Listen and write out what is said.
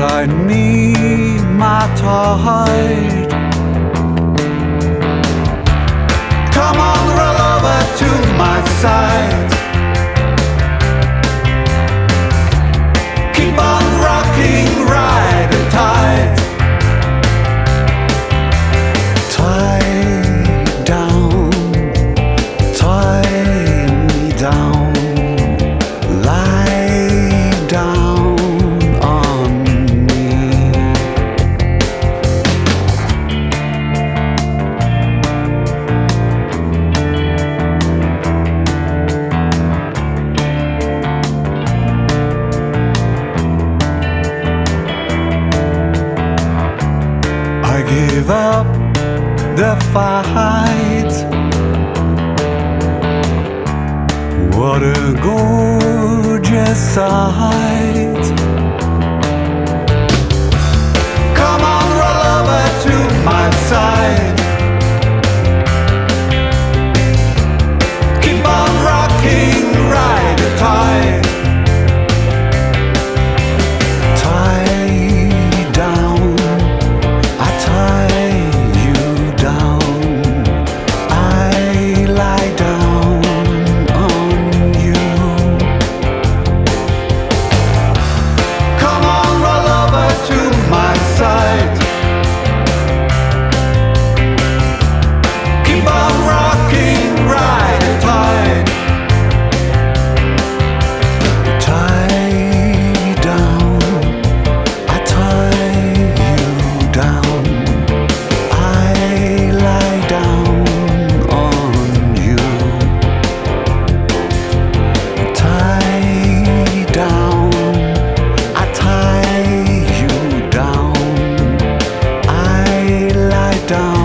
I need my tide. Come on, roll over to my side. Keep on rocking, ride the tide. Tie down, tie me down, lie down on me. I give up the fight. What a gorgeous sight. Come on, roll over to my side. Keep on rocking, ride the tide. Tie down, I tie you down. I lie down on you. Come on, roll over to my side. Keep on rocking, ride the tide. Tie down, I tie you down. I lie down on you. Tie down, I tie you down. I lie down